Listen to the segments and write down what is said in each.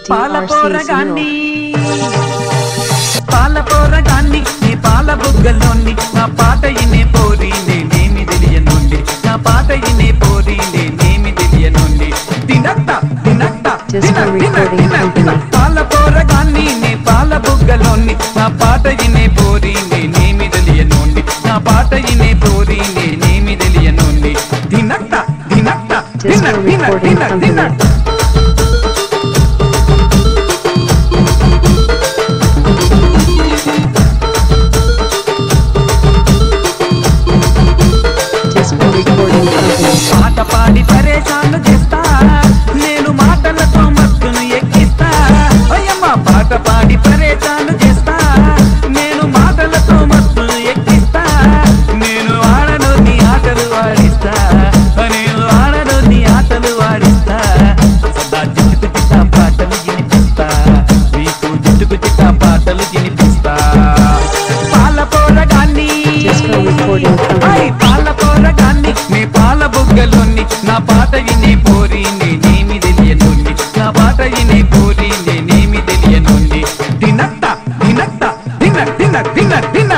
పాలపోరగాన్ని పాలపోరగాన్ని నీ పాల బుగ్గలోని నా పాట ఇనే పోరి నేనేమి తెలియనుండి నా పాట ఇనే పోరి నేనేమి తెలియనుండి తినట్ట తినట్ట పాలపోరగాన్ని నీ పాల బుగ్గలోని నా పాట ఇనే పోరి నేనేమి తెలియనుండి నా పాట ఇనే పోరి నేనేమి తెలియనుండి తినట్ట తినట్ట తిన తిన తిన తిన పాట పాడి పరేషాను చేస్తా నేను మాటలతో మత్తును ఎక్కిస్తా అయ్యమ్మ పాట పాడి పరేషాను చేస్తా నేను మాటలతో మత్తును ఎక్కిస్తా నేను ఆడను నీ ఆటలు వాడిస్తా నేను ఆడను నీ ఆటలు వాడిస్తా సదా జిట్టుకు చిట్టా పాటలు వినిపిస్తా నీకు జిట్టుకు చిట్టా పాటలు వినిపిస్తా పాలపోరగాన్ని పాలపోరగాన్ని నీ పాల బుగ్గలోని నా పాట ఇనే పోరి నేనేమి తెలియనుండి నా పాట ఇనే పోరి నేనేమి తెలియనుండి తినట్ట తినట్ట తిన తిన తిన తిన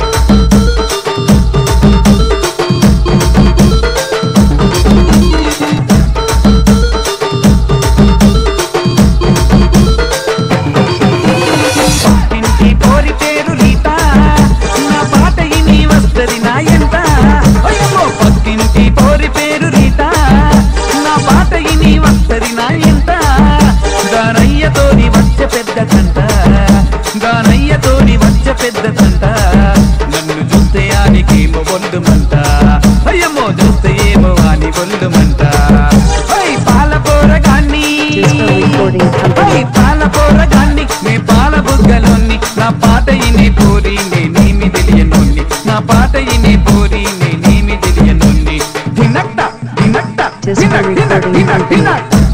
ఇంటి పోరి పేరు రీత నా పాట ఇని వస్తది నా ఎంత అయ్యో పక్కింటి పోరి పేరు రీత నా పాట ఇని వస్తది నా ఎంత దానయ్యతోని వచ్చే పెద్ద కంట దానయ్యతోని వచ్చే పెద్ద కంట నన్ను చూస్తే ఆనికేమో ఒళ్ళుమంట అయ్యమ్మో చూస్తే ఏమో అని ఒళ్ళుమంట పాలపోరగాన్ని పాలపోరగాన్ని నీ పాల బుగ్గలోని నా పాట ఇనే పోరి నేనేమి తెలియనుండి నా పాట ఇనే పోరి నేనేమి తెలియనుండి తినట్ట తినట్ట తిన తిన తిన తిన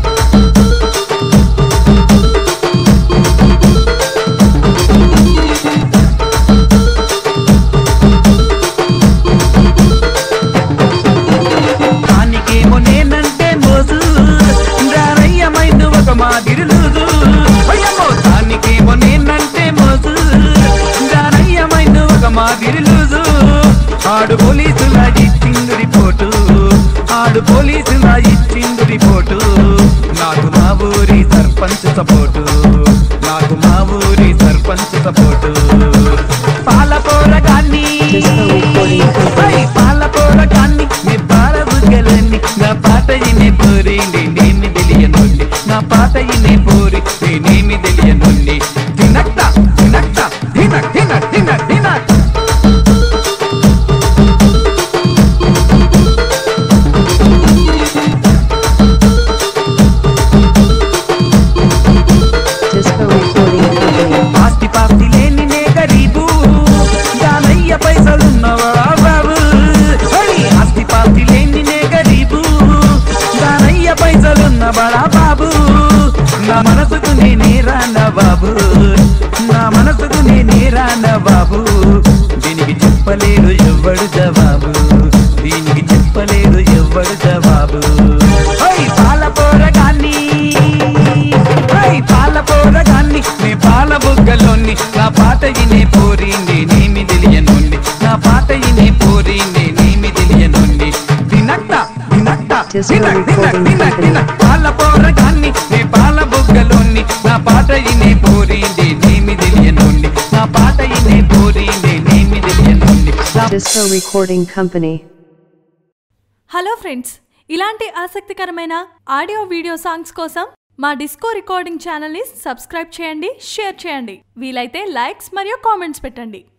దానికేమో నేనంటే మోజు దానయ్యమైంది ఒక మాదిరి లూజు అయ్యమ్మో దానికేమో నేనంటే మోజు దానయ్యమైంది ఒక మాదిరి లూజు ఆడు పోలీసులా ఇచ్చిండు రిపోర్టు ఆడు పోలీసులా ఇచ్చిండు రిపోర్టు నాకు మా ఊరి సర్పంచ్ సపోర్టు నాకు మా ఊరి సర్పంచ్ సపోర్టు పాలపోరగాన్ని పాలపోరగాన్ని నీ పాల బుగ్గలన్నీ నా పాట ఇనే పోరి నేనేమి తెలియనుండి నా పాట ఇనే పోరి నేనేమి తెలియనుండి తినట్ట తినట్ట తిన తిన తిన తిన ఆస్తి పాస్తి లేని నే గరీబు దానయ్య పైసలున్నవా బాబు ఆస్తి పాస్తి లేని నే గరీబు దానయ్య పైసలున్న బడా బాబు నా మనసుకు నేనే రాన బాబు నా మనసుకు నేనే రాన బాబు దీనికి చెప్పలేడు ఎవ్వడు జవాబు దీనికి చెప్పలేడు ఎవ్వడు జవాబు పాలపోరగాన్ని పాలపోరగాన్ని నీ పాల బుగ్గలోని నా పాట ఇనే పోరి నేనేమి తెలియనుండి నా పాట ఇనే పోరి నేనేమి తెలియనుండి తినట్ట తినట్ట తిన తిన తిన తిన పాలపోరగాన్ని నీ పాల బుగ్గలోని నా పాట ఇనే పోరి నేనేమి తెలియనుండి నా పాట ఇనే పోరి నేనేమి తెలియనుండి Disco Recording Company. Hello friends, ఇలాంటి ఆసక్తికరమైన ఆడియో వీడియో సాంగ్స్ కోసం మా డిస్కో రికార్డింగ్ ఛానల్ని సబ్స్క్రైబ్ చేయండి, షేర్ చేయండి, వీలైతే లైక్స్ మరియు కామెంట్స్ పెట్టండి.